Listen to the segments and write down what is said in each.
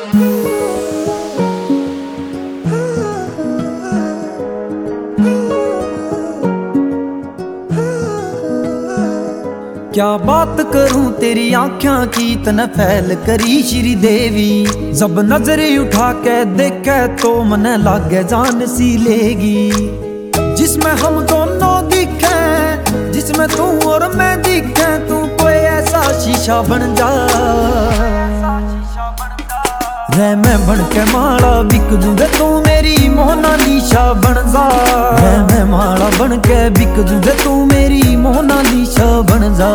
क्या बात करूं तेरी आँखों की तन फैल करी श्री देवी। जब नजर उठा के देखे तो मन लागे जान सी लेगी। जिसमें हम दोनों दिखे, जिसमें तू और मैं दिखे, तू कोई ऐसा शीशा बन जा। रे मैं बन के माला बिक दूं दे तू मेरी मोनालिसा बन जा। रे मैं माला बन के बिक दूं दे तू मेरी मोनालिसा बन जा।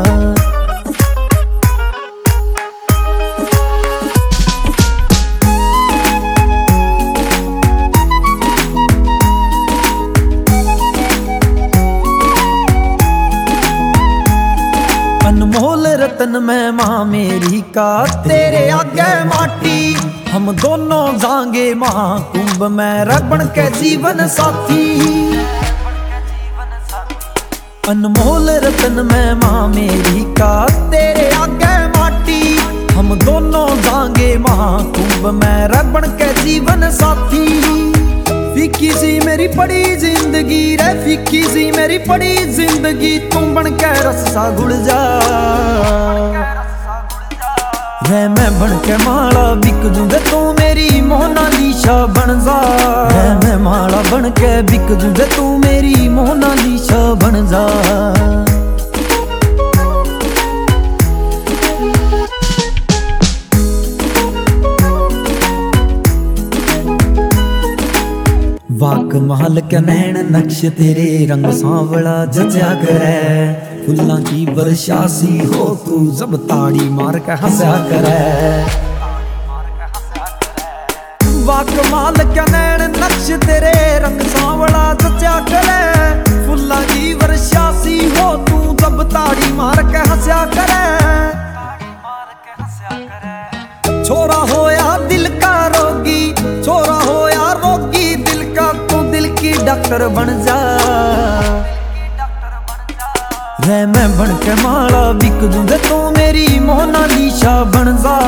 अनमोल रतन में माँ मेरी का तेरे आगे माटी। हम दोनों जाएंगे महाकुंभ में रख बन के जीवन साथी। अनमोल रतन में माँ मेरी का तेरे आगे माटी। हम दोनों जाएंगे महाकुंभ में रख बन के जीवन साथी। फीकी सी मेरी पड़ी जिंदगी रे, फीकी सी मेरी पड़ी जिंदगी, तू बन के रस्सा घुल जा। रे मैं बन के माला बिक दूं दे तू मेरी मोनालिसा बन जा। रे मैं माला बन के बिक दूं दे तू मेरी मोनालिसा बन जा। वाक महल के नैन नक्श तेरे रंग सांवला जचा करे। फुल्लां की वर्षा सी हो तू जब ताड़ी मार के हंसा करे। वाक महल के नैन नक्श तेरे रंग सांवला जचा करे। फुल्लां की वर्षा सी हो तू जब ताड़ी मार के हंसा करे। छोरा होया दिल का रोगी, छोरा होया रोगी दिल का, तू दिल की डॉक्टर बन जा। रे मैं बन के माला बिक दूं दे तू मेरी मोनालिसा बन जा।